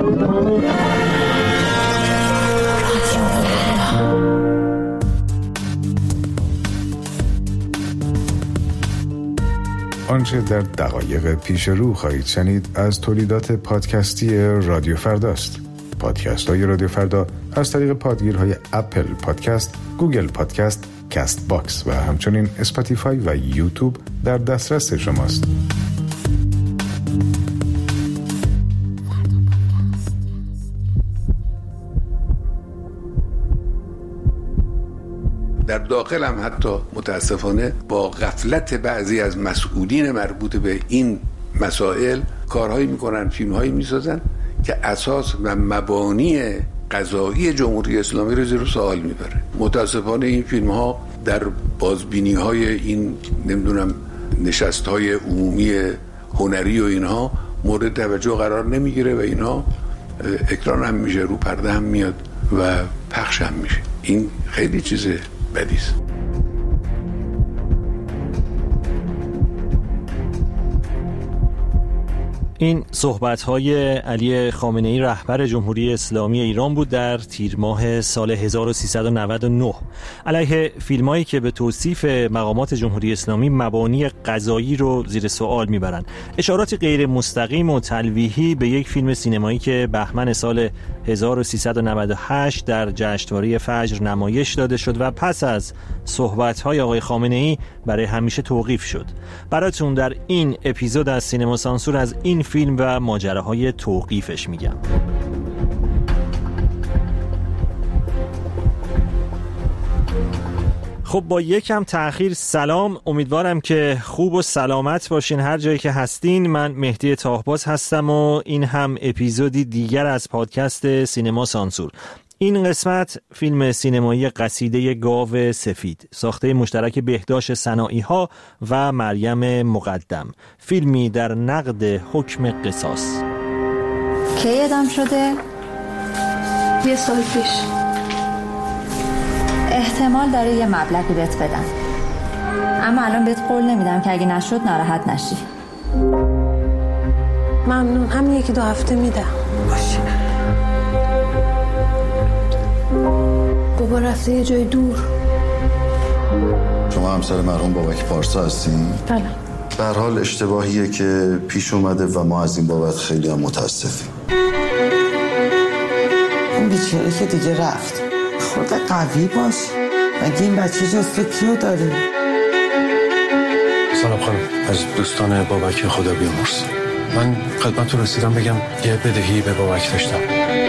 آنچه در دقایق پیش رو خواهید شنید از تولیدات پادکستی رادیو فرداست. پادکست های رادیو فردا از طریق پادگیرهای اپل پادکست، گوگل پادکست، کست باکس و همچنین اسپاتیفای و یوتیوب در دسترس شماست. در داخل هم حتی متاسفانه با غفلت بعضی از مسئولین مربوط به این مسائل کارهایی میکنن، فیلمهایی میسازن که اساس و مبانی قضایی جمهوری اسلامی رو زیر سوال میبره. متاسفانه این فیلمها در بازبینی‌های این نمیدونم نشست‌های عمومی هنری و اینها مورد توجه قرار نمیگیره و اینها اکران هم میشه، رو پرده هم میاد و پخش هم میشه. این خیلی چیز بدی است. این صحبت‌های علی خامنه‌ای رهبر جمهوری اسلامی ایران بود در تیر ماه سال 1399 علیه فیلمایی که به توصیف مقامات جمهوری اسلامی مبانی قضایی رو زیر سوال میبرن. اشارات غیر مستقیم و تلویحی به یک فیلم سینمایی که بهمن سال 1398 در جشنواره فجر نمایش داده شد و پس از صحبت‌های آقای خامنه‌ای برای همیشه توقیف شد. براتون در این اپیزود از سینما سانسور از این فیلم و ماجراهای توقیفش میگم. خب با یکم تأخیر سلام، امیدوارم که خوب و سلامت باشین هر جایی که هستین. من مهدی طاهباز هستم و این هم اپیزودی دیگر از پادکست سینما سانسور. این قسمت فیلم سینمایی قصیده گاو سفید ساخته مشترک بهداشت سنائی‌ها و مریم مقدم، فیلمی در نقد حکم قصاص. کی اعدام شده؟ 1 سال پیش. احتمال داره یه مبلغی بهت بدن، اما الان بهت قول نمیدم که اگه نشد ناراحت نشی. ممنون، همین 1-2 هفته میدم. باشه. بابا رفته یه جای دور. شما همسر مرحوم بابک پارسا هستین؟ بله. به هر حال اشتباهیه که پیش اومده و ما از این بابت خیلی هم متاسفیم. اون بیچاره که دیگه رفت. خورده قوی باش. مگه این بچه جز تو کیو داره؟ سلام خانم، از دوستان بابک خدا بیامرز. من خدمتتون رسیدم بگم یه بدهی به بابک داشتم.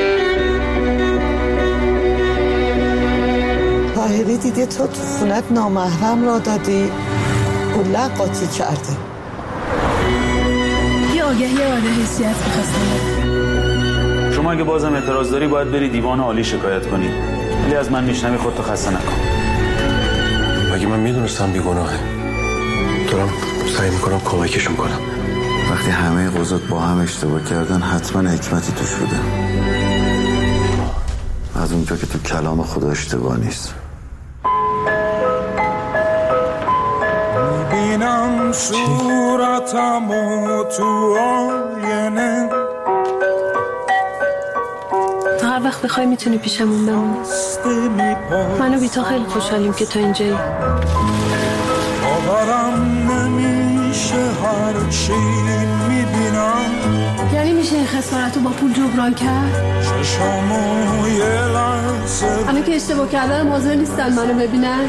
طاهری دیده تو خونت نامحرم را دادی، گله قاطی کرده. یه آگهی عالی حیثیت می‌خواستم. شما اگه بازم اعتراض داری باید بری دیوان عالی شکایت کنی، ولی از من میشنوی خودتو خسته نکن. مگه من میدونستم بیگناهه؟ دارم سعی میکنم کمکشون کنم. وقتی همه قضات با هم اشتباه کردن حتما حکمتی توش بوده، از اونجا که تو کلام خدا اشتباه نیست. میبینم صورتمو تو آینه، تا هر وقت بخوای میتونی پیشمون بمونی. منو بی تا خیلی خوشحالیم که تو اینجایی. باورم نمیشه هر چی میبینم. یعنی میشه این خسارتو با پول جبران کرد؟ چشامو یه لحظه همه که اشتباه کردن حاضر نیستن منو ببینن.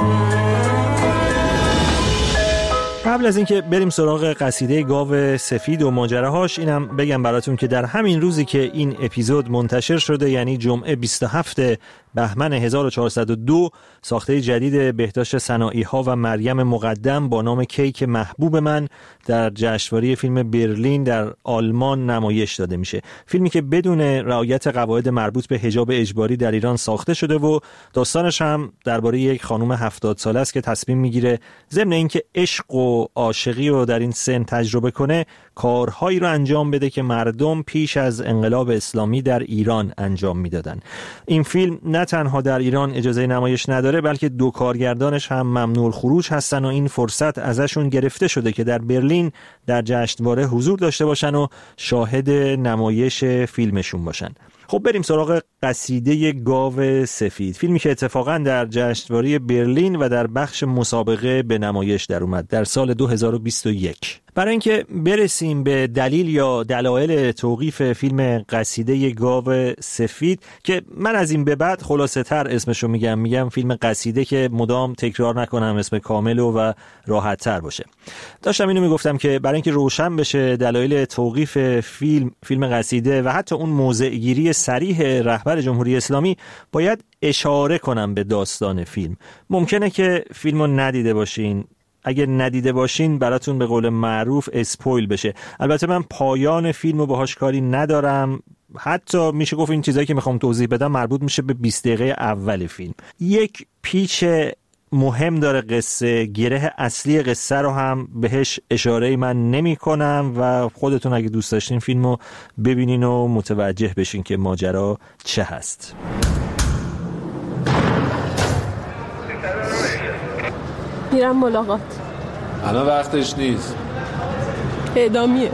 قبل از اینکه بریم سراغ قصیده گاو سفید و ماجراهاش، اینم بگم براتون که در همین روزی که این اپیزود منتشر شده، یعنی جمعه 27 بهمن 1402، ساخته جدید بهداشت سنائی‌ها و مریم مقدم با نام کیک محبوب من در جشنواره فیلم برلین در آلمان نمایش داده میشه. فیلمی که بدون رعایت قواعد مربوط به حجاب اجباری در ایران ساخته شده و داستانش هم درباره یک خانم 70 ساله است که تصمیم میگیره ضمن اینکه عشق و عاشقی رو در این سن تجربه کنه، کارهایی رو انجام بده که مردم پیش از انقلاب اسلامی در ایران انجام میدادن. این فیلم نه تنها در ایران اجازه نمایش نداره، بلکه 2 کارگردانش هم ممنوع الخروج هستن و این فرصت ازشون گرفته شده که در برلین در جشنواره حضور داشته باشن و شاهد نمایش فیلمشون باشن. خب بریم سراغ قصیده گاو سفید، فیلمی که اتفاقا در جشنواره برلین و در بخش مسابقه به نمایش در اومد در سال 2021. برای اینکه برسیم به دلیل یا دلایل توقیف فیلم قصیده گاو سفید که من از این به بعد خلاصه تر اسمشو میگم فیلم قصیده که مدام تکرار نکنم، اسم کامل و راحت تر باشه. داشتم اینو میگفتم که برای اینکه روشن بشه دلایل توقیف فیلم قصیده و حتی اون موضع‌گیری صریح رهبر جمهوری اسلامی باید اشاره کنم به داستان فیلم. ممکنه که فیلمو ندیده باشین، اگه ندیده باشین براتون به قول معروف اسپویل بشه. البته من پایان فیلمو باهاش کاری ندارم، حتی میشه گفت این چیزایی که میخوام توضیح بدم مربوط میشه به 20 دقیقه اول فیلم. یک پیچ مهم داره قصه، گره اصلی قصه رو هم بهش اشاره من نمی کنم و خودتون اگه دوست داشتین فیلمو ببینین و متوجه بشین که ماجرا چه هست. میرم ملاقات. الان وقتش نیست. اعدامیه.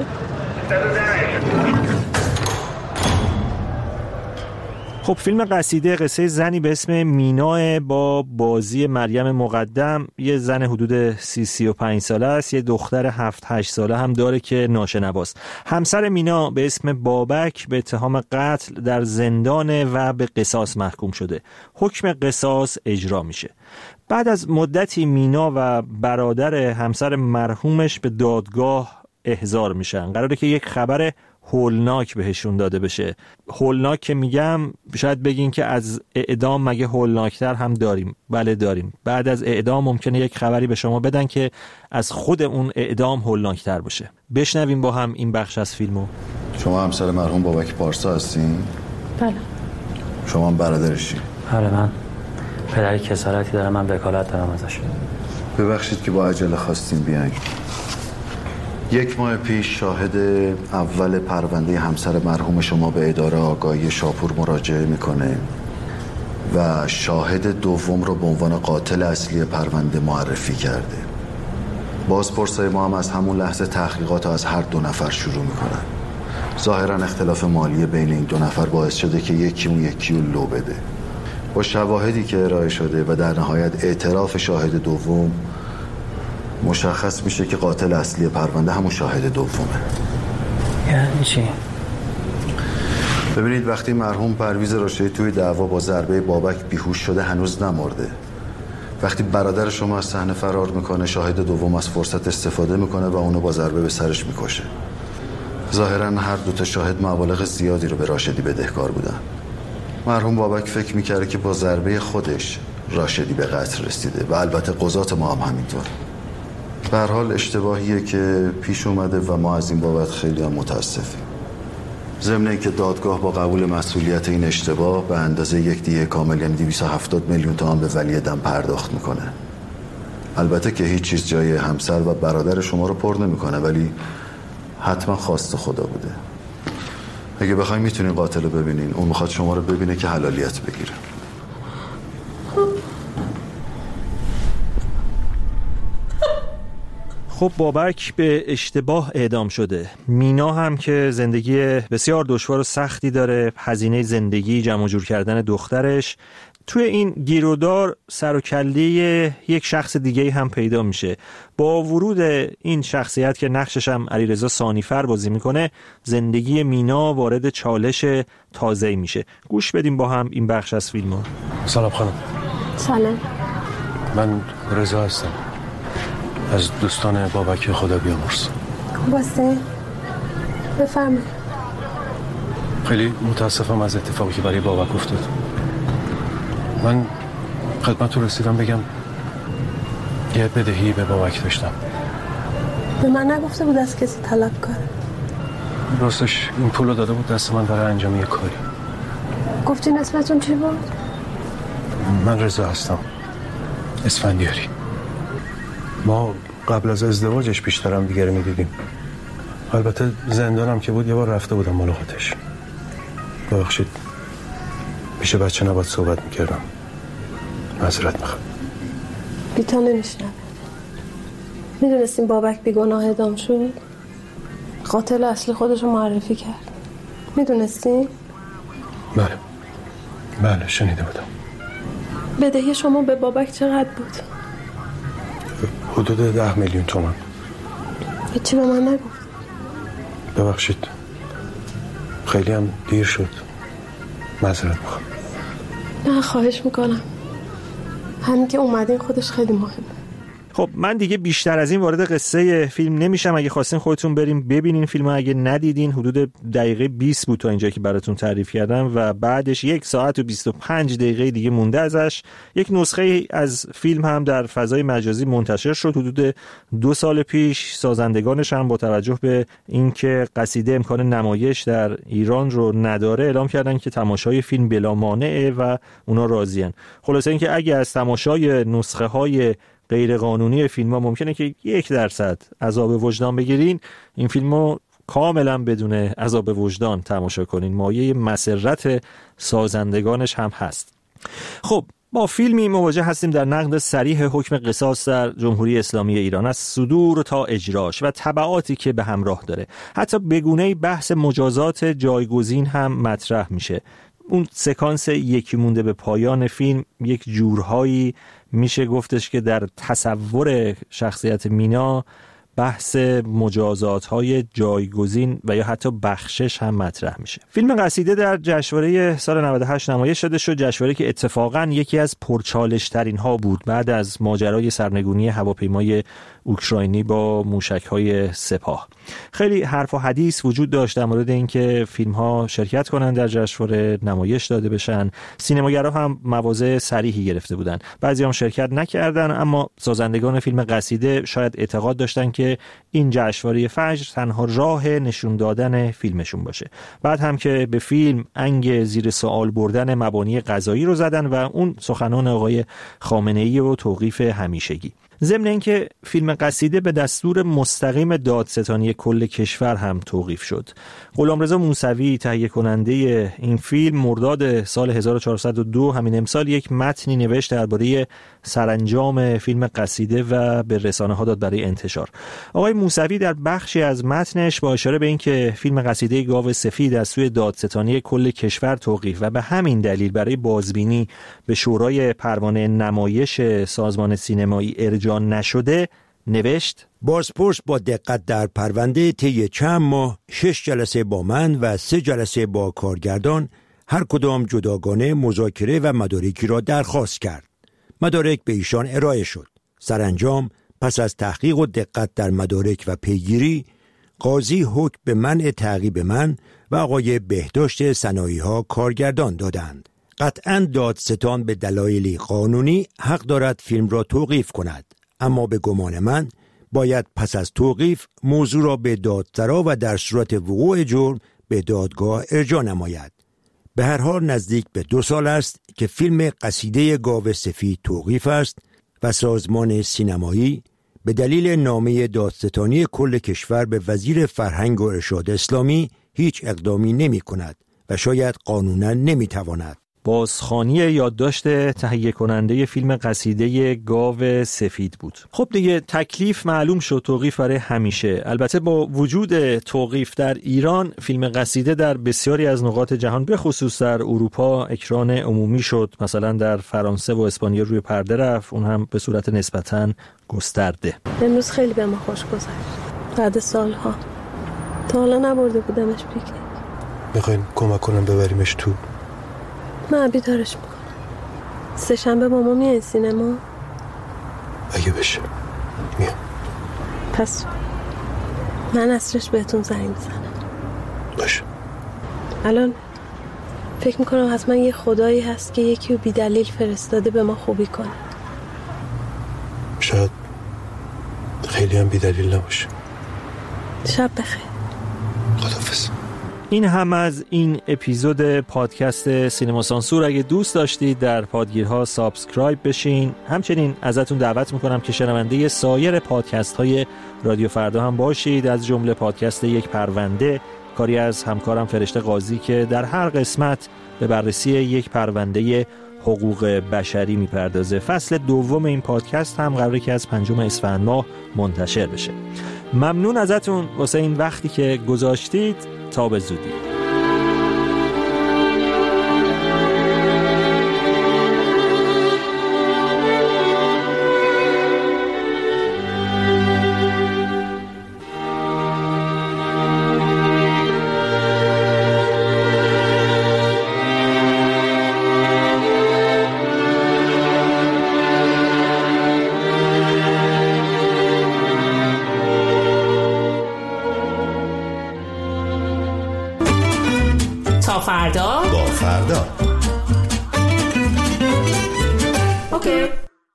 خب فیلم قصیده قصه زنی به اسم مینا با بازی مریم مقدم، یه زن حدود 30-35 ساله است، یه دختر 7-8 ساله هم داره که ناشنواست. همسر مینا به اسم بابک به اتهام قتل در زندانه و به قصاص محکوم شده. حکم قصاص اجرا میشه. بعد از مدتی مینا و برادر همسر مرحومش به دادگاه احضار میشن. قراره که یک خبر هولناک بهشون داده بشه. هولناک که میگم شاید بگین که از اعدام مگه هولناکتر هم داریم؟ بله داریم. بعد از اعدام ممکنه یک خبری به شما بدن که از خود اون اعدام هولناکتر باشه. بشنویم با هم این بخش از فیلمو. شما همسر مرحوم بابک پارسا هستین؟ بله. شما هم برادرشین؟ بله، من پدری کسالتی دارم، من وکالت دارم ازش. ببخشید که با عجله خواستیم بیاین. 1 ماه پیش شاهد اول پرونده همسر مرحوم شما به اداره آگاهی شاپور مراجعه میکنه و شاهد دوم رو به عنوان قاتل اصلی پرونده معرفی کرده. بازپرسای ما هم از همون لحظه تحقیقات از هر 2 نفر شروع میکنن. ظاهرا اختلاف مالی بین این 2 نفر باعث شده که یکی اون یکی رو لو بده. با شواهدی که ارائه شده و در نهایت اعتراف شاهد دوم مشخص میشه که قاتل اصلی پرونده همون شاهد دومه. یعنی چی؟ ببینید وقتی مرحوم پرویز راشدی توی دعوا با ضربه بابک بیهوش شده هنوز نمرده. وقتی برادر شما از صحنه فرار میکنه شاهد دوم از فرصت استفاده میکنه و اونو با ضربه به سرش میکشه. ظاهرا هر 2 تا شاهد مبالغ زیادی رو به راشدی بدهکار بودن. مرحوم بابک فکر میکرده که با ضربه خودش راشدی به قتل رسیده و البته قضات ما هم همینطور. به هر حال اشتباهیه که پیش اومده و ما از این بابت خیلی هم متاسفیم. ضمن اینکه دادگاه با قبول مسئولیت این اشتباه به اندازه یک دیه کامل یعنی 270 میلیون تومان به ولی دم پرداخت میکنه. البته که هیچ چیز جای همسر و برادر شما رو پر نمیکنه، ولی حتما خواست خدا بوده. اگه بخواید میتونین قاتل رو ببینین، اون میخواد شما رو ببینه که حلالیت بگیره. خب بابک به اشتباه اعدام شده. مینا هم که زندگی بسیار دشوار و سختی داره، هزینه زندگی، جمع جور کردن دخترش. توی این گیرودار سر و کله یک شخص دیگه هم پیدا میشه. با ورود این شخصیت که نقشش هم علیرضا ثانیفر بازی میکنه، زندگی مینا وارد چالش تازه‌ای میشه. گوش بدیم با هم این بخش از فیلمو. سلام خانم. سلام. من رضا هستم، از دوستان بابک خدا بیامرز. باسته بفرمایید. خیلی متاسفم از اتفاقی که برای بابک افتاد. من خدمت رو رسیدم بگم یه بدهی به بابک داشتم. به من نگفته بود از کسی طلب کنه؟ راستش این پولو داده بود دست من برای انجام یه کاری. گفتین اسمتون چی بود؟ من رضا هستم، اسفندیاری. ما قبل از ازدواجش بیشتر هم دیگر میدیدیم. البته زندانم که بود یه بار رفته بودم ملاقاتش. ببخشید پیش بچه نباید صحبت میکردم، معذرت میخوام. بیتا نمیشنوه. میدونستیم بابک بیگناه اعدام شد؟ قاتل اصلی خودشو معرفی کرد. میدونستیم؟ بله شنیده بودم. بدهی شما به بابک چقدر بود؟ حدود 10 میلیون تومان. هیچی به من نگفت. ببخشید خیلی هم دیر شد، معذرت میخوام. نه خواهش میکنم، همین که اومدین خودش خیلی مهمه. خب من دیگه بیشتر از این وارد قصه فیلم نمیشم. اگه خواستین خودتون بریم ببینین فیلمو، اگه ندیدین حدود دقیقه 20 بود تا اینجا که براتون تعریف کردم و بعدش 1 ساعت و 25 دقیقه دیگه مونده ازش. یک نسخه از فیلم هم در فضای مجازی منتشر شد حدود 2 سال پیش. سازندگانش هم با توجه به اینکه قصیده امکان نمایش در ایران رو نداره اعلام کردن که تماشای فیلم بلا مانعه و اونا راضی‌ان. خلاصه اینکه اگه از تماشای نسخه های غیر قانونی فیلم ها ممکنه که 1% عذاب وجدان بگیرین، این فیلمو کاملا بدون عذاب وجدان تماشا کنین. مایه مسرت سازندگانش هم هست. خب با فیلمی مواجه هستیم در نقد صریح حکم قصاص در جمهوری اسلامی ایران، از صدور تا اجراش و تبعاتی که به همراه داره. حتی بگونه بحث مجازات جایگزین هم مطرح میشه. اون سکانس یکی مونده به پایان فیلم یک جورهایی میشه گفتش که در تصور شخصیت مینا بحث مجازات‌های جایگزین و یا حتی بخشش هم مطرح میشه. فیلم قصیده در جشنواره سال 98 نمایش شده شد، جشنواره‌ای که اتفاقاً یکی از پرچالش‌ترین ها بود بعد از ماجرای سرنگونی هواپیمای اوکراینی با موشک‌های سپاه. خیلی حرف و حدیث وجود داشت در مورد اینکه فیلم‌ها شرکت کنن در جشنواره، نمایش داده بشن. سینماگرا هم مواضع صریحی گرفته بودن. بعضی‌ها شرکت نکردن، اما سازندگان فیلم قصیده شاید اعتقاد داشتن که این جشنواره فجر تنها راه نشون دادن فیلمشون باشه. بعد هم که به فیلم انگ زیر سوال بردن مبانی قضایی رو زدن و اون سخنان آقای خامنه‌ای و توقیف همیشگی. ضمن اینکه فیلم قصیده به دستور مستقیم دادستانی کل کشور هم توقیف شد. غلامرضا موسوی تهیه کننده این فیلم مرداد سال 1402 همین امسال یک متنی نوشت درباره سرانجام فیلم قصیده و به رسانه‌ها داد برای انتشار. آقای موسوی در بخشی از متنش با اشاره به اینکه فیلم قصیده گاو سفید از سوی دادستانی کل کشور توقیف و به همین دلیل برای بازبینی به شورای پروانه نمایش سازمان سینمایی ارجاع نشده، نوشت: بازپرس با دقت در پرونده طی چند ماه 6 جلسه با من و 3 جلسه با کارگردان هر کدام جداگانه مذاکره و مدارکی را درخواست کرد. مدارک به ایشان ارائه شد. سرانجام پس از تحقیق و دقت در مدارک و پیگیری، قاضی حکم به منع تعقیب من و آقای بهداشت صنایع‌ها کارگردان دادند. قطعاً دادستان به دلایلی قانونی حق دارد فیلم را توقیف کند، اما به گمان من باید پس از توقیف موضوع را به دادسرا و در صورت وقوع جرم به دادگاه ارجاع نماید. به هر حال نزدیک به 2 سال است که فیلم قصیده گاو سفید توقیف است و سازمان سینمایی به دلیل نامه دادستانی کل کشور به وزیر فرهنگ و ارشاد اسلامی هیچ اقدامی نمی کند و شاید قانونا نمی تواند. بازخوانی یادداشت تهیه کننده فیلم قصیده گاو سفید بود. خب دیگه تکلیف معلوم شد، توقیف برای همیشه. البته با وجود توقیف در ایران، فیلم قصیده در بسیاری از نقاط جهان به خصوص در اروپا اکران عمومی شد. مثلا در فرانسه و اسپانیا روی پرده رفت، اون هم به صورت نسبتاً گسترده. امروز خیلی به ما خوش گذشت. بعد سالها تا حالا نبرده بودمش پیکنیک. میخواین کمک کنم ببریمش تو؟ من بیدارش میکنم. 3 شنبه با ما میای سینما؟ اگه بشه میام. پس من عصرش بهتون زنگ میزنم. باشه. الان فکر میکنم حتما یه خدایی هست که یکی رو بی دلیل فرستاده به ما خوبی کنه. شاید خیلی هم بی دلیل نباشه. شب بخیر. خداحافظ. این هم از این اپیزود پادکست سینما سانسور. اگه دوست داشتید در پادگیرها سابسکرایب بشین. همچنین ازتون دعوت میکنم که شنونده سایر پادکست های رادیو فردا هم باشید، از جمله پادکست یک پرونده، کاری از همکارم فرشته قاضی که در هر قسمت به بررسی یک پرونده حقوق بشری میپردازه. فصل دوم این پادکست هم قراره که از 5 اسفند ماه منتشر بشه. ممنون ازتون واسه این وقتی که گذاشتید. تا به زودی. فردا با فردا. اوکی.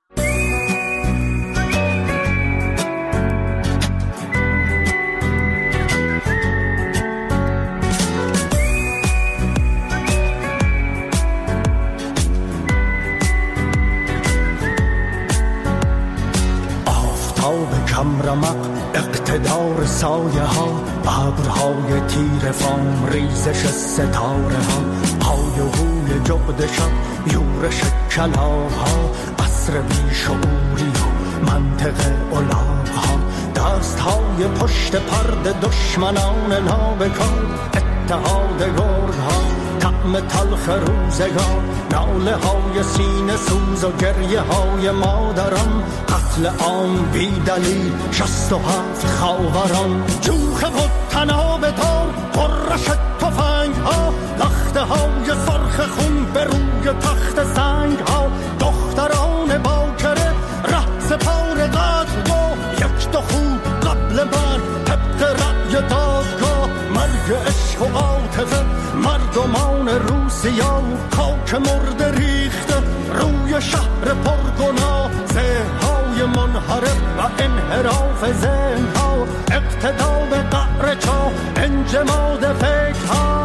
آفتاب کمرمق، اقتدار سایه ها، ابرهای تیر فام، ریزش ستاره ها، های و هوی جغد شب، یورش کلاغ ها، عصر بیشعوری و منطق الاغ ها، دست های پشت پرده دشمنان نابکار، اتحاد گرگ ها، طعم تلخ روزگار، ناله های سینه سوز و گریه های مادران، قتل عام بی دلیل 67 خاوران، جوخه و تناب تار، قرش تفنگ ها، لخته های سرخ خون به روی تخت سنگ ها، دختران باکره رأس پار قتل و یک دو خوب قبل مرگ طبق رأی دادگاه، مرگ عشق و عاطفه، مردمان روسیا، خاک مرده ریخته روی شهر پرگناه، ذهن‌های منحرف و انحراف ذهن‌ها، اقتدار قعر چاه، انجماد فکرها.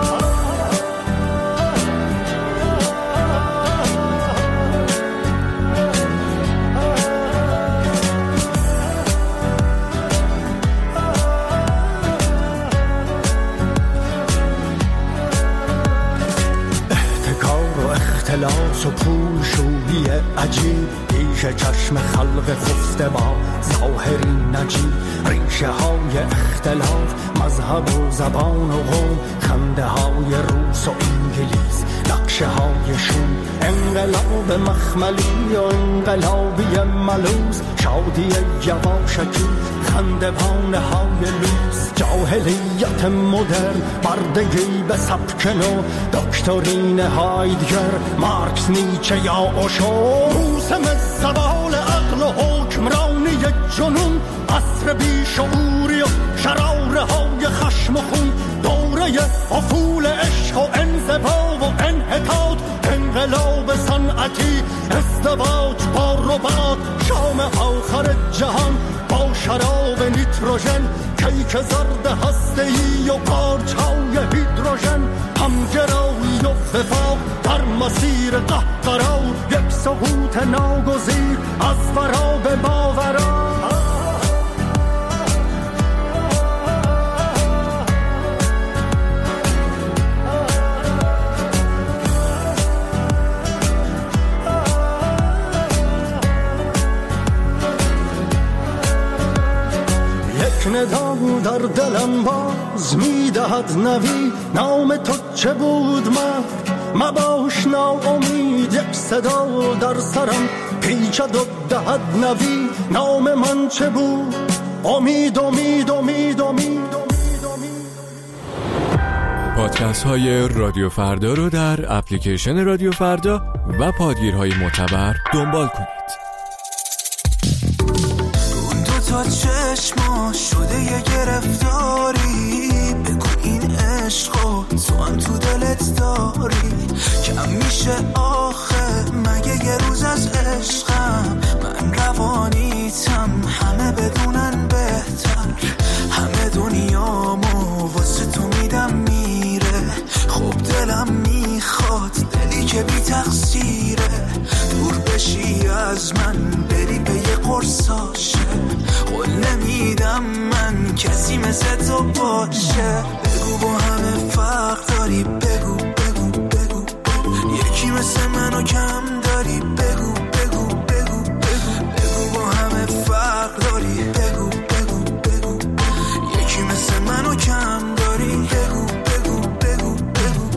اختلاس و پولشویی عجیب، پیش چشم خلق خفته با ظاهری نجیب، ریشه های اختلاف، مذهب و زبان و قوم، خنده های روس و انگلیس، نقشه های شوم، انقلاب مخملی و انقلابی ملوز، شادی یواشکی، خندوان های لوس، جاهلیت مدرن، بردگی به سبک نو، دکترین هایدگر، مارکس، نیچه یا اوشو، موسم زوال عقل و حکمرانی جنون، عصر بیشعوری و شراره های خشم و خون، دوره افول عشق و انزوا و انحطاط، انقلاب صنعتی، ازدواج با ربات، شام آخر جهان با شراب نیتروژن، کیک زرد هسته‌ای و قارچ‌های هیدروژن، همگرایی و وفاق در مسیر قهقرا، یک سقوط ناگزیر از ورا به ماورا. ندا در دلم باز میدهد نوی، نام تو چه بود مرد مباش ناامید، یک صدا در سرم پیچد و دهد نوی، نام من چه بود؟ امید امید امید امید. پادکست های رادیو فردا رو در اپلیکیشن رادیو فردا و پادگیرهای معتبر دنبال کنید. تا چشما شده یه گرفتاری، بگو این عشقو تو هم تو دلت داری، کم میشه آخه مگه یه روز از عشقم، من روانیتم همه بدونن بهتر، همه دنیامو واسه تو میدم میره، میخواد دلی که بی تقصیره، دور بشی از من بری به یه قرصاشه، قول نمیدم من کسی مثل تو باشه. بگو با همه فرق داری، بگو بگو بگو بگو، یکی مثل منو کم داری، بگو بگو بگو بگو، بگو با همه فرق داری، بگو بگو بگو، یکی مثل منو کم داری، بگو بگو بگو بگو.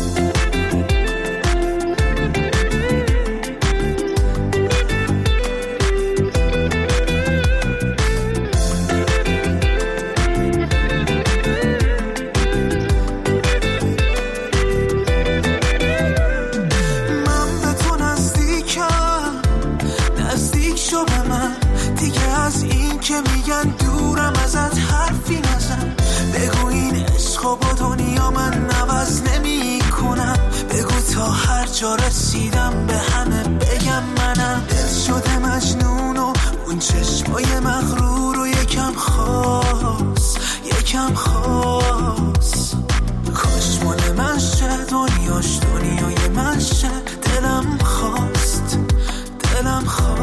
که میگن دورم ازت حرفی نزن، بگو این عشقو با دنیا من عوض نمی کنم، بگو تا هر جا رسیدم به همه بگم منم. دل شده مجنون و اون چشمای مغرور و یکم خواست یکم خواست، کاش مال من شه دنیاش دنیای من شه، دلم خواست دلم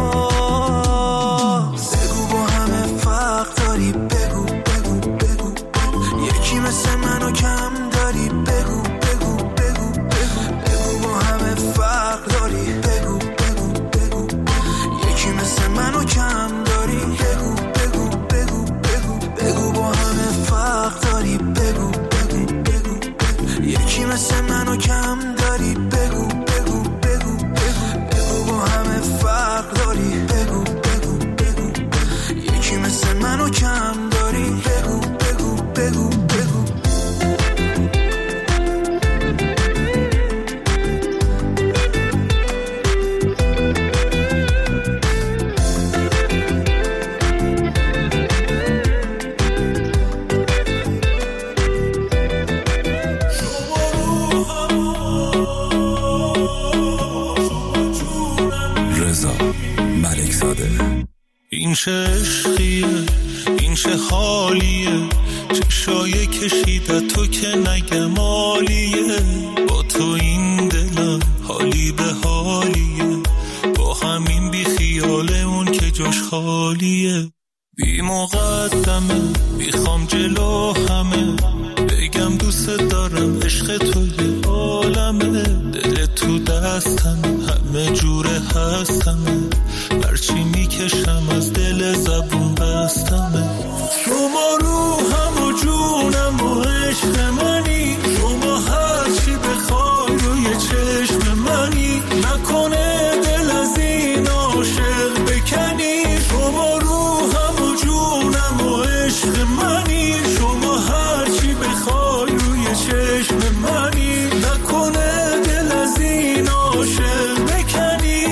خواست. بگو با همه فرق داری، بگو بگو بگو بگو، یکی مثل منو کم داری، بگو بگو بگو بگو، بگو با همه فرق داری، بگو بگو بگو، یکی مثل منو کم داری، بگو بگو بگو بگو، بگو با همه فرق داری، بگو بگو بگو بگو، یکی مثل منو کم داری، بگو بگو بگو بگو، بگو با همه فرق داری، بگو بگو بگو، یکی مثل منو کم داری، بگو بگو بگو بگو. این چه عشقیه، این چه حالیه، چشای کشیده تو که نگه مالیه، با تو این دلم حالی به حالیه، با همین بی خیاله اون که جاش خالیه. بی مقدمه میخوام جلو همه بگم دوست دارم، عشق تو یه عالمه، دل تو دستمه همه جوره هستمه، هرچی میکشم از دل زبون بستمه. شما روحم و جونم و عشق منی، شما هرچی بخوای روی چشم منی، نکنه دل از این عاشق بکنی. شما روحم و جونم و عشق منی، شما هرچی بخوای روی چشم منی، نکنه دل از این عاشق بکنی.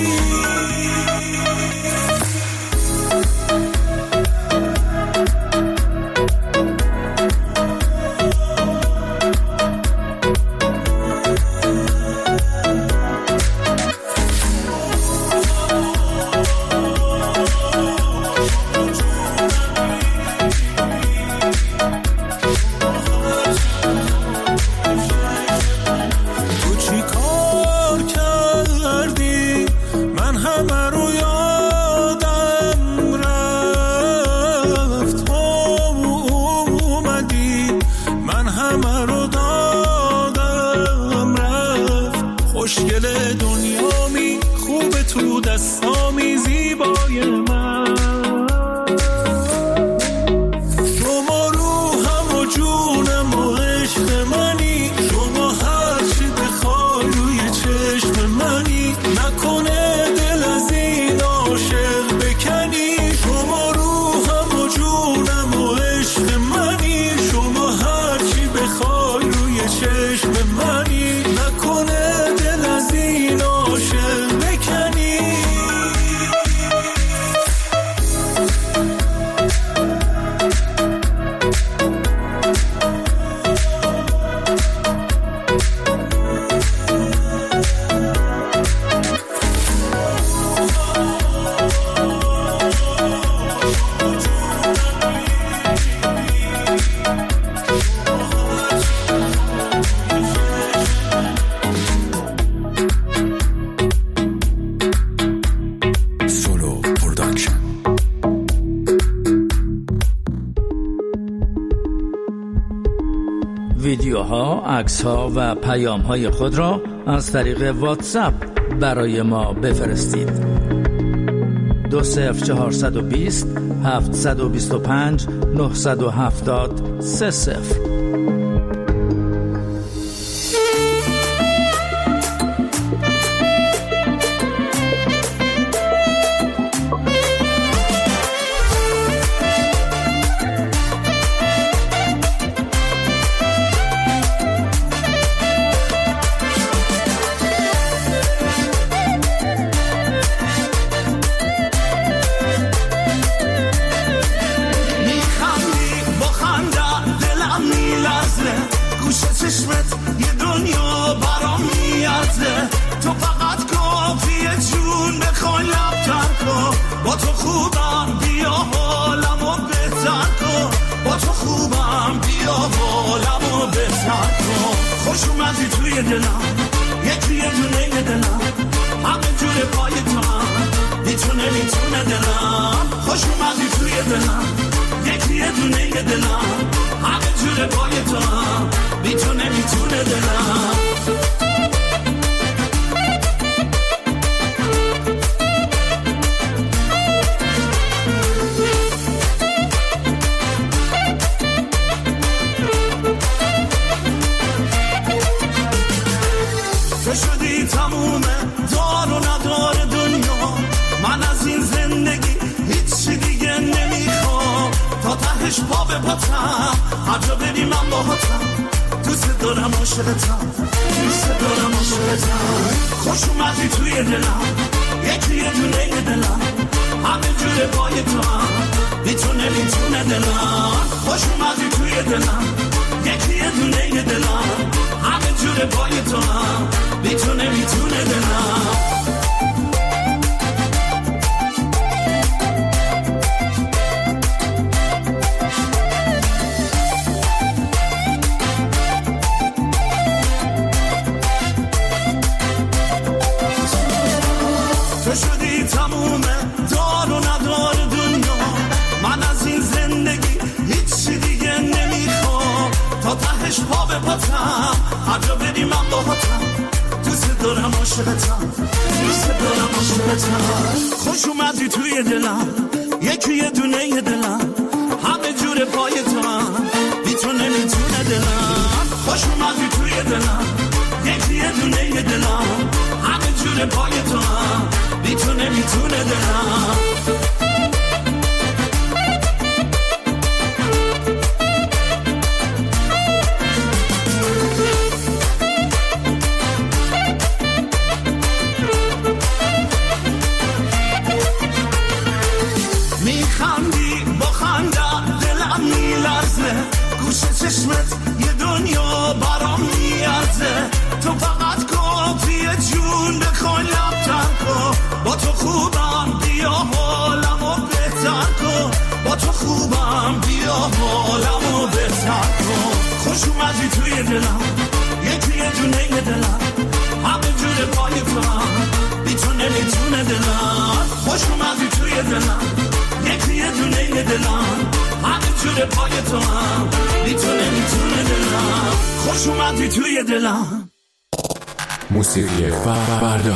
منی، نکنه دل از این عاشق بکنی. عکس‌ها و پیام‌های خود را از طریق واتساپ برای ما بفرستید. 20420 725 970 30. خوش اومدی توی دلم، یکی یه دونه دلم، همه جور پای تو هم میتونه دلم. خوش اومدی توی دلم، یکی یه دونه دلم، همه جور پای تو هم میتونه دلم. تو شدی تموم دار و ندار دنیا، من از این زندگی هیچی دیگه نمیخوام. تا تهش پا به پاتم، هر جا بری من باهاتم. دوست دارم عاشقتم، دوست دارم عاشقتم. خوش اومدی توی دلم، یکی یه دونه دلم، همه جور پای تو هم میتونه دلم. خوش اومدی توی دلم، یکی یه دونه دلم، همه جور پای تو هم میتونه دلم. تو شدی تموم دار و ندار دنیا، من از این زندگی هیچی دیگه نمیخوام. تا تهش پا به پاتم، هر جا بری من باهاتم. دوست دارم عاشقتم، دوست دارم عاشقتم. خوش اومدی توی دلم، یکی یه دونه دلم، همه جور پای تو هم میتونه دلم. خوش اومدی توی دلم، یکی یه دونه دلم، همه جور پای تو هم میتونه دلم. میخندی با خنده دلم میلرزه، گوشه چشمت یه دنیا برام میارزه. تو فقط کافیه جون بخوای لب تر کن، با تو خوبم بیا حالمو بهتر کن. با تو خوبم بیا حالمو بهتر کن. خوش اومدی توی دلم، یکی یه دونه دلم، همه جور پای تو هم میتونه دلم. خوش اومدی توی دلم، یکی یه دونه دلم، همه جور پای تو هم میتونه دلم. خوش اومدی توی دلم. موسیقی فردا.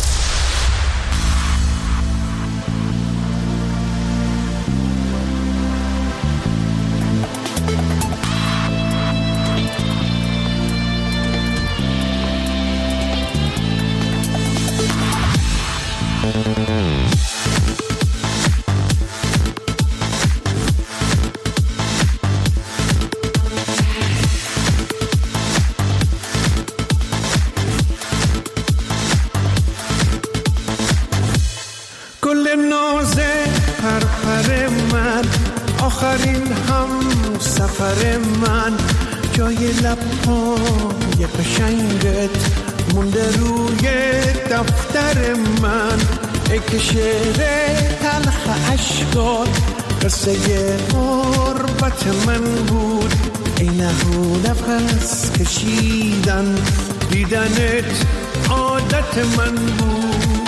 آخرین هم سفر من، جای لب‌های قشنگت مونده روی دفتر من. ای که شعر تلخ عشقات قصه غربت من بود. ای نهو نفس کشیدن، دیدنت عادت من بود.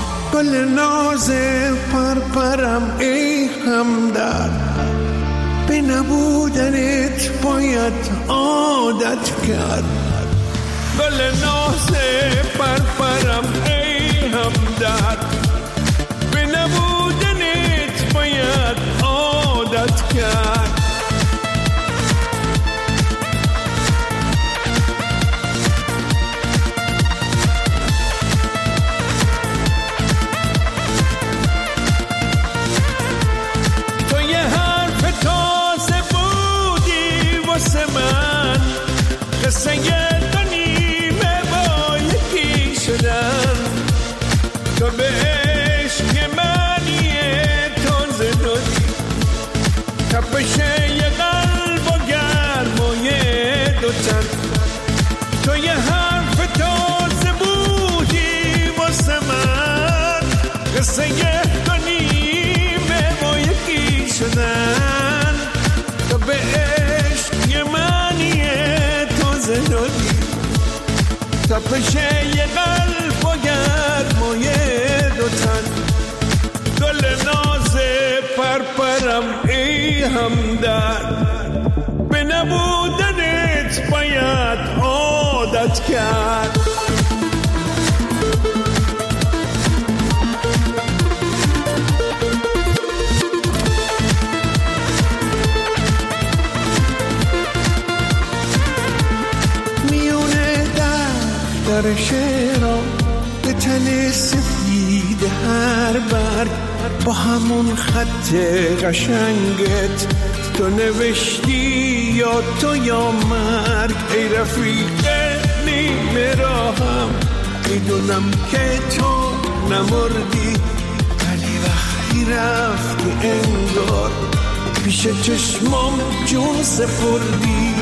گل ناز پرپرم ای همدرد، به به نبودنت باید عادت کرد. گل ناز پرپرم ای همدرد، به نبودنت باید عادت کرد. قصه دو نیمه با یکی شدن، تو به عشق منی تازه دادی، تپش یه قلب و گرمای دو تن. تو یه حرف تازه بودی واسه من، قصه دو نیمه با یکی شدن، تو به عشق منی دادی، تپش یه قلب و گرمای دو تن. گل ناز پرپرم ای همدرد، به نبودنت باید عادت کرد. در شعرها به تن سفید هر برگ، با همون خط قشنگت تو نوشتی یا تو یا مرگ. ای رفیق نیمه راهم، میدونم که تو نمردی، ولی وقتی رفتی انگار پیش چشمام جون سپردی.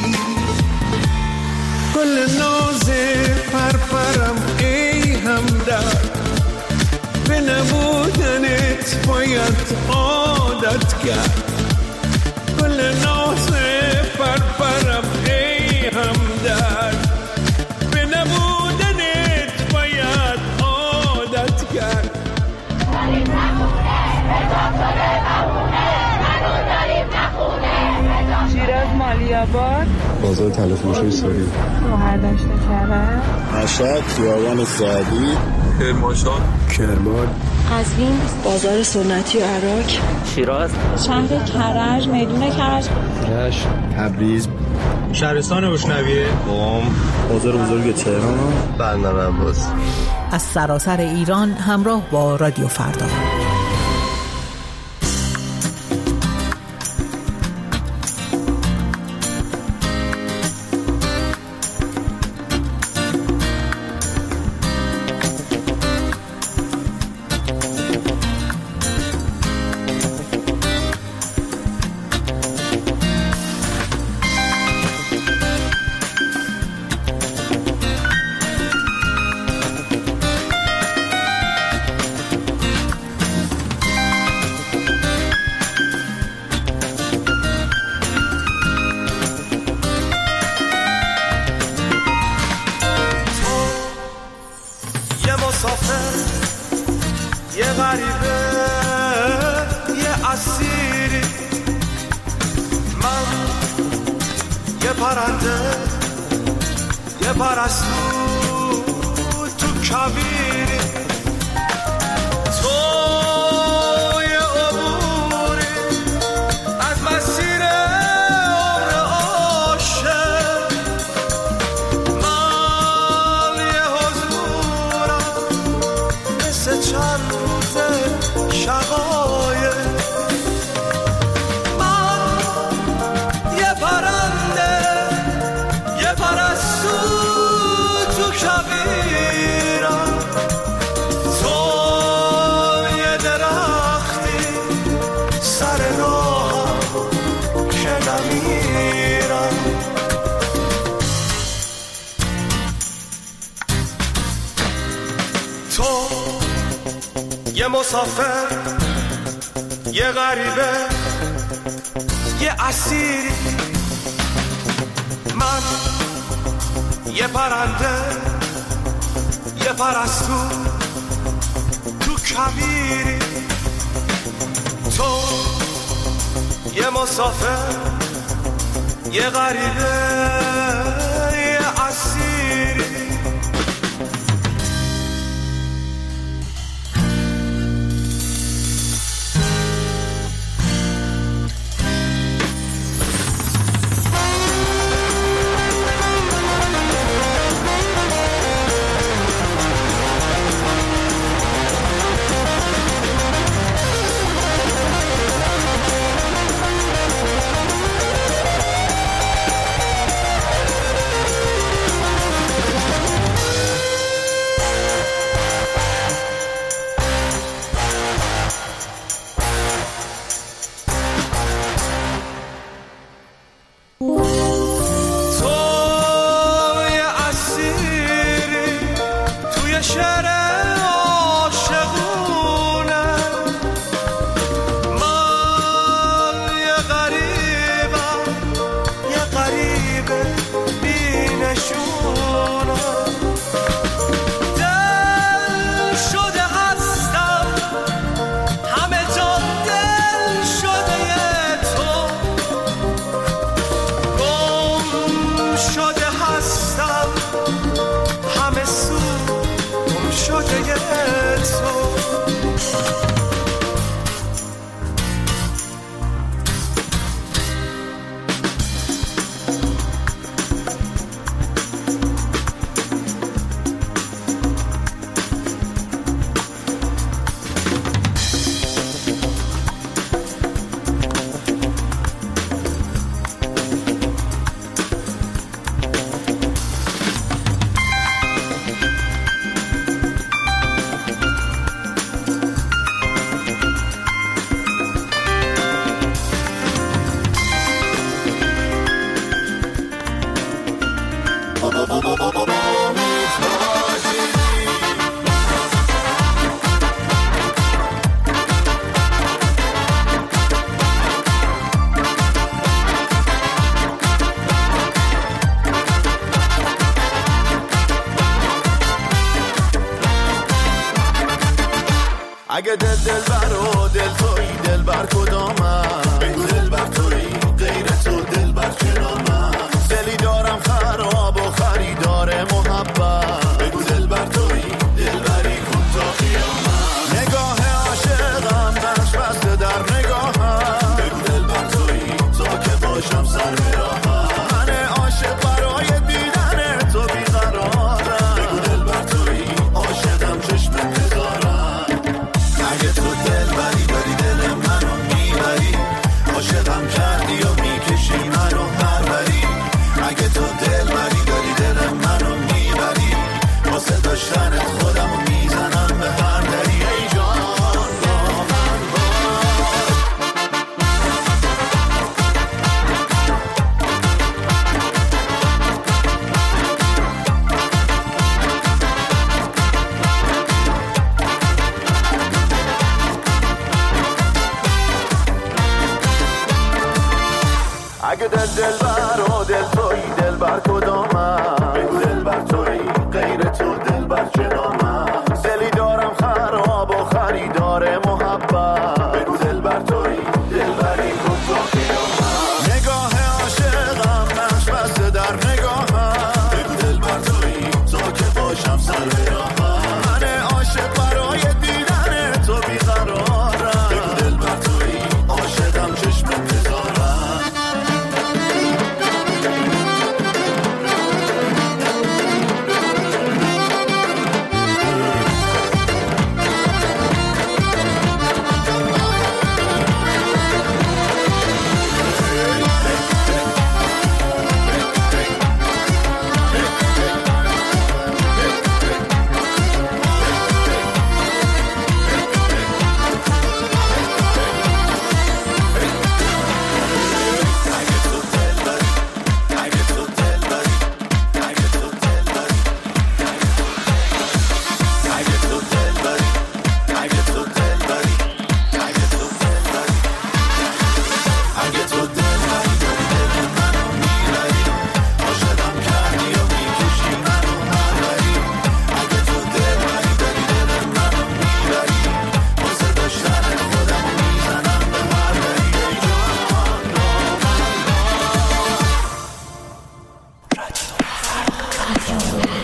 گل ناز پرپرم ای همدرد، به نبودنت باید عادت کرد. گل ناز پرپرم ای همدرد، به نبودنت باید عادت کرد. داریم نخونه ادامتاره نمونه، منو داریم نخونه. شیراز مالیاباد، بازار تلفروشی ساری، مهردشت کرم، مشهد، خیابان سعدی، کرمانشاه، کرمان، قزوین، بازار سنتی و عراق، شیراز، شهر کرج، میدون کرج، رشت، تبریز، شهرستان بشنویه، قم، بازار بزرگ تهران، بندر عباس. از سراسر ایران همراه با رادیو فردا. یه مسافر، یه غریبه، یه اسیری، من یه پرنده، یه پرستو تو کویری، تو یه مسافر، یه غریبه، یه اسیری. اگه دلبر و دل تویی دلبر کدامم بگو دلبر تویی غیر تو دلبر کنامم دلی دارم خراب و خریدار محبت بگو دلبر تویی دلبری کن تا قیامت نگاه عاشقم نقش بسته در نگاهم بگو دلبر تویی تا که باشم سر براهم من عاشق برای دیدن تو بیقرارم بگو دلبر تویی عاشقم چشم انتظارم اگه تو دلبری داری دل منو میبری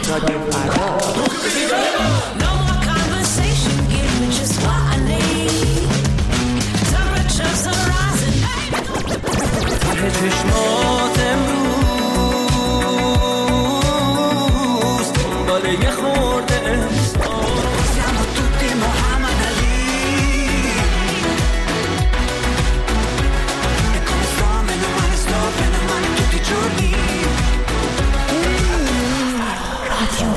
رادیو فردا. ته چشمات امروز دنبال یه خورده siamo tutti Muhammad Ali e come sto meno male tutti i giorni Radio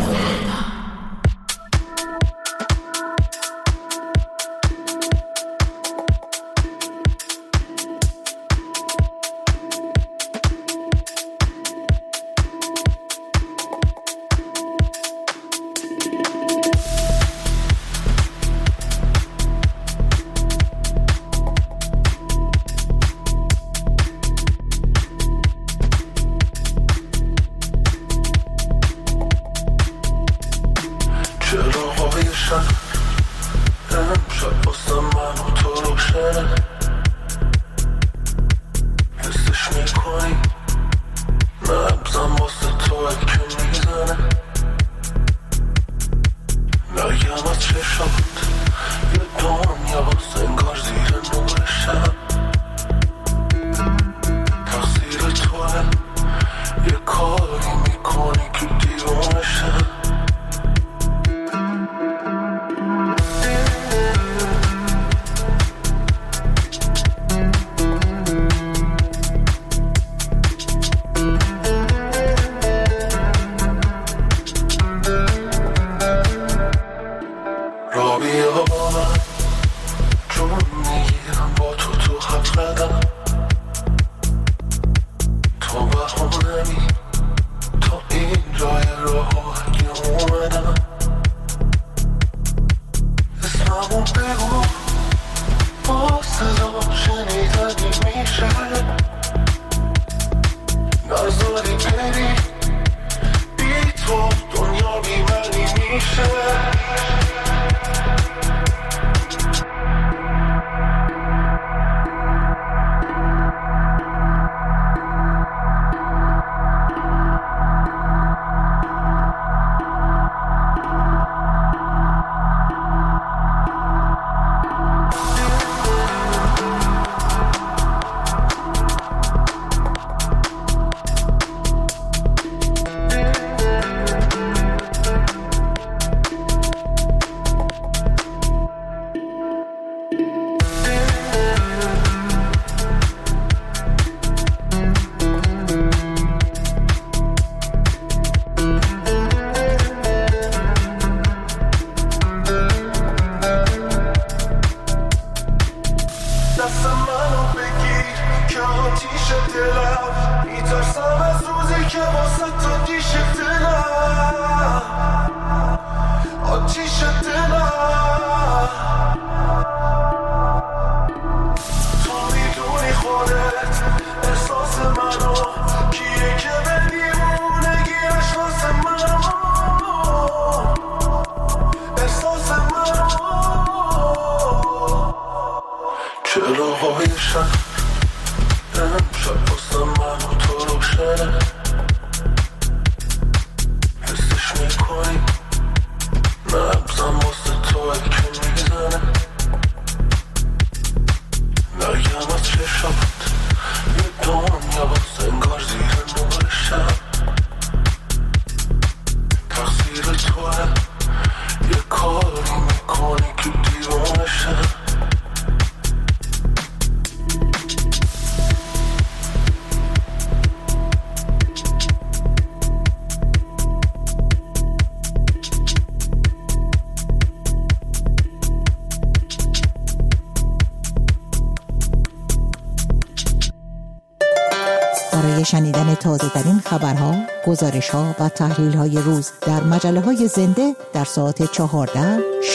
برای شنیدن تازه‌ترین خبرها، گزارش‌ها و تحلیل‌های روز در مجله‌های زنده در ساعت 14،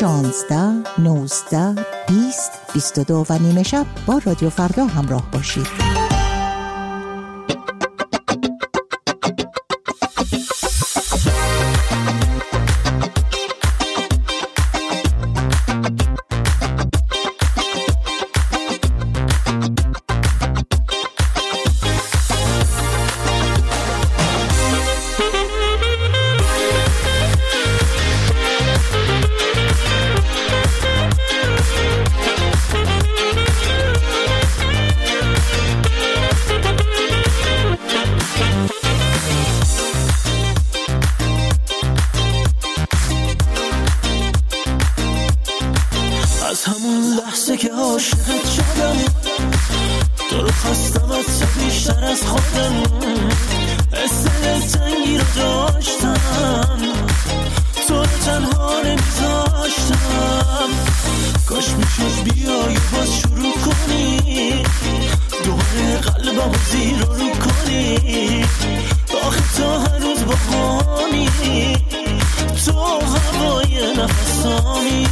16، 19، 20، 22 و نیمه شب با رادیو فردا همراه باشید. عاشقت شدم، تو رو خواستم از تو بیشتر از خودم، حس دلتنگی رو داشتم، تو رو تنها نمیذاشتم. کاش میشد بیایی باز شروع کنی، دوباره قلبم زیر رو کنی، آخه تا هر روز بخوانی، تو هوای نفسامی.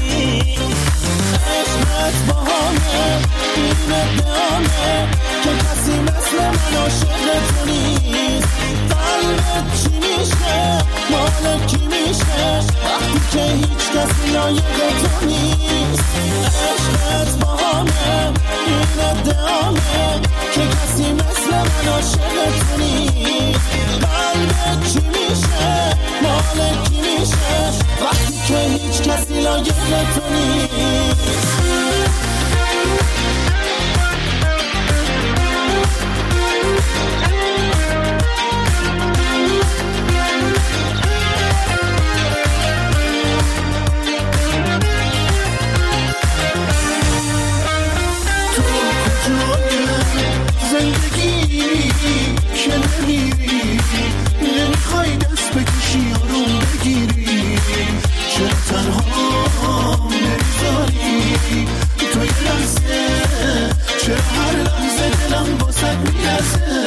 عشقت باهامه، این ادامه که کسی مثل من عاشق تو نیست. قلبت چی میشه، مال کی میشه، وقتی که هیچ کسی لایق تو نیست. عشقت باهامه، این ادامه که کسی مثل من عاشق تو نیست. قلبت چی میشه، مال کی میشه، وقتی که هیچ کسی لایق تو نیست. زندگی که نمیری، نمیخوای دست بکشی آروم بگیری، چرا تنها نمیذاری تو یه لحظه، چرا هر لحظه دلم باسد میرزه.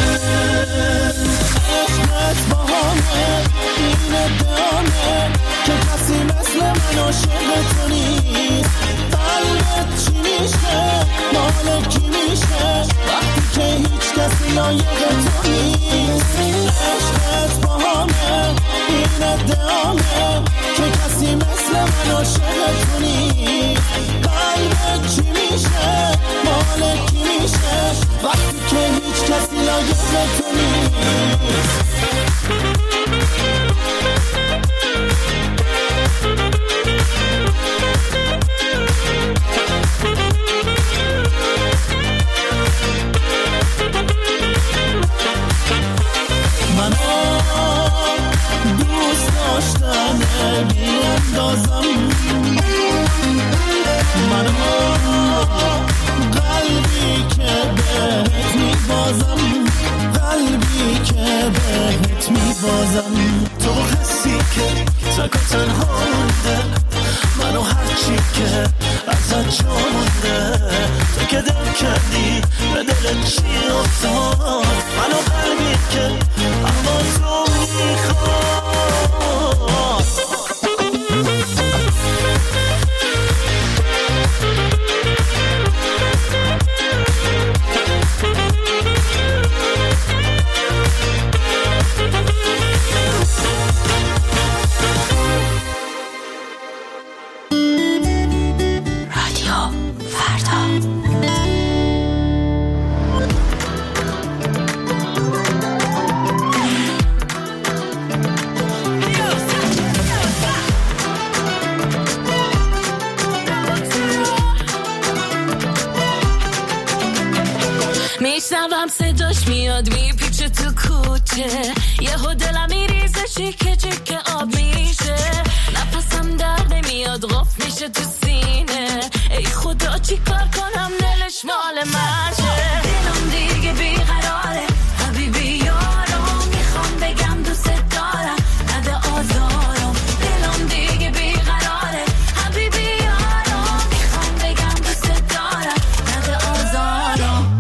عشقت باهامه، این ادامه که کسی مثل من عاشق تو نیست. قلبت چی میشه، مال کی میشه، وقتی که هیچ کسی لایق تو نیست. عشقت باهامه، این ادامه که کسی مثل من عاشق تو نیست. قلبت چی میشه، مال کی میشه، وقتی که هیچ کسی لایق تو نیست. دوست داشتن بیاندازم، منو قلبی که بهت میبازم، قلبی که بهت میبازم. تو حسی که تک و تنها مونده، منو هرچی که ازت جا مونده، تو که دل کردی به دل چی افتاد، منو قلبی که اما تو میخواد. میشنوم صداش میاد میپیچه تو کوچه، یهو دلم میریزه چیکه چیکه آب میشه، نفسم در نمیاد قف میشه تو سینه، ای خدا چی کار کنم دلش مال منشه. دلم دیگه بیقراره حبیبی یارم، میخوام بگم دوست دارم نده آزارم. دلم دیگه بیقراره حبیبی یارم، میخوام بگم دوست دارم نده آزارم.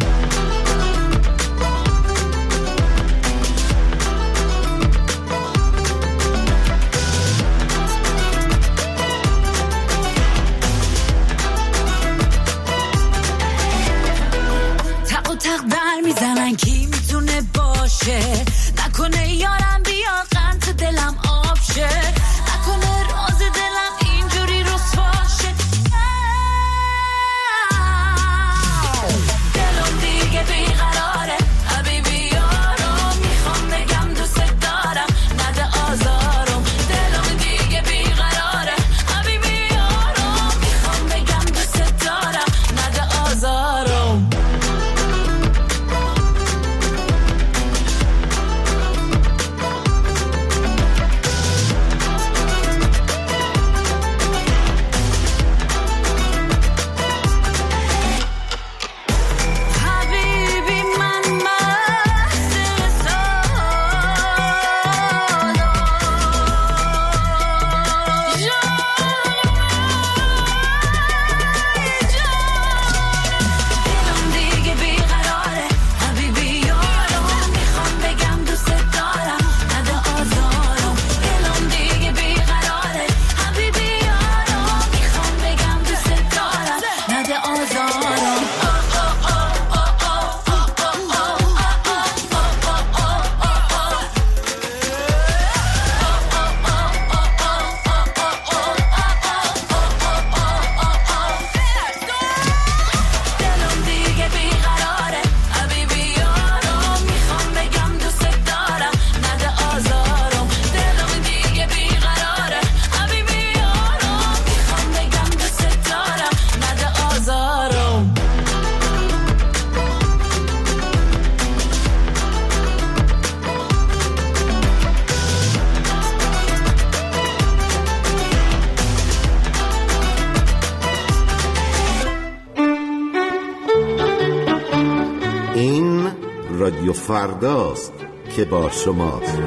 رادیو فرداست که با شماست.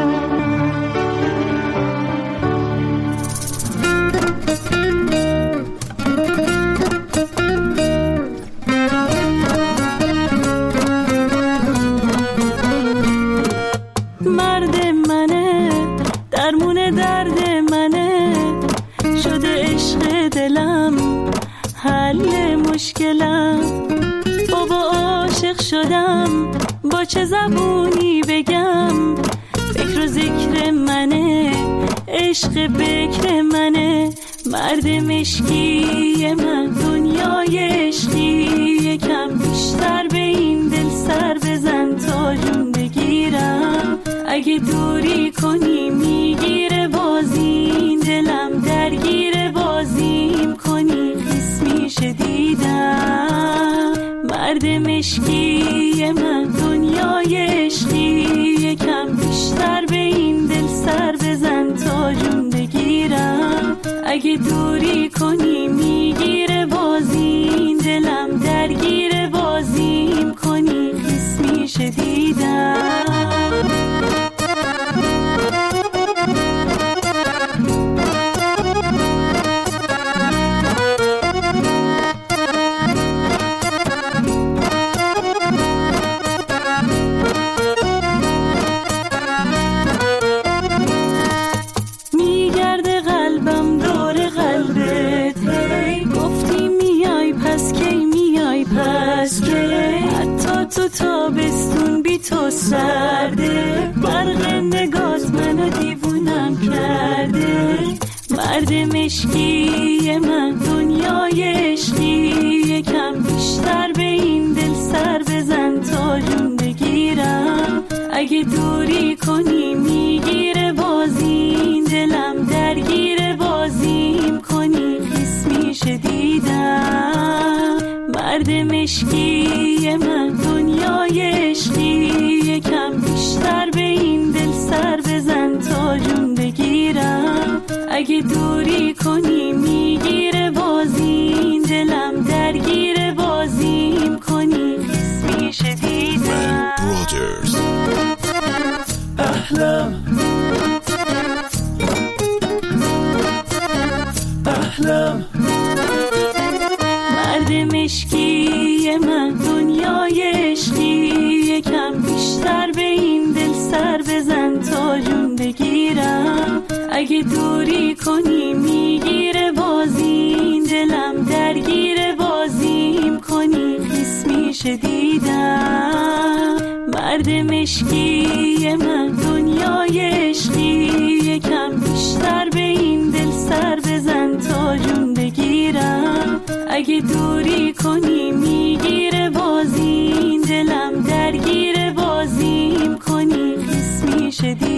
مرد منه، درمون درد منه، شده عشق دلم، حل مشکلم. بابا عاشق شدم، با چه زبونی بگم؟ فکر و ذکر منه، عشق بکر منه. مرد مشکی من، دنیای عشقی، یکم بیشتر به این دل سر بزن تا جون بگیرم. اگه دوری کنی میگیره بازی، دلم درگیر بازیم کنی خیس میشه دیدم. مرد مشکی من، دنیای عشقی، یکم بیشتر به این دل سر بزن تا جون بگیرم. اگه دوری کنی میگیره بازی، دلم درگیر بازیم کنی خیس میشه دیدم. تو تابستون بی تو سرده، برق نگات منو دیوونم کرده. مرد مشکی من، دنیای عشقی، یکم بیشتر به این دل سر بزن تا جون بگیرم. اگه دوری کنی میگیره بازی، دلم درگیر بازیم کنی خیس میشه دیدم. مرد مشکی من، دنیای عشقی، یکم بیشتر به این دل سر بزن تا جون بگیرم. اگه دوری کنی میگیره بازی، دلم درگیر بازیم کنی خیس میشه دیدم. احلام احلام. مرد مشکی من، دنیای عشقی، یکم بیشتر به این دل سر بزن تا جون بگیرم. اگه دوری کنی میگیره بازی، دلم درگیر بازیم کنی خیس میشه دیدم. مرد مشکی من، دنیای عشقی، یکم بیشتر به این دل سر بزن تا جون بگیرم. اگه دوری کنی میگیره بازی، دلم درگیر بازیم کنی خیس میشه دیدم.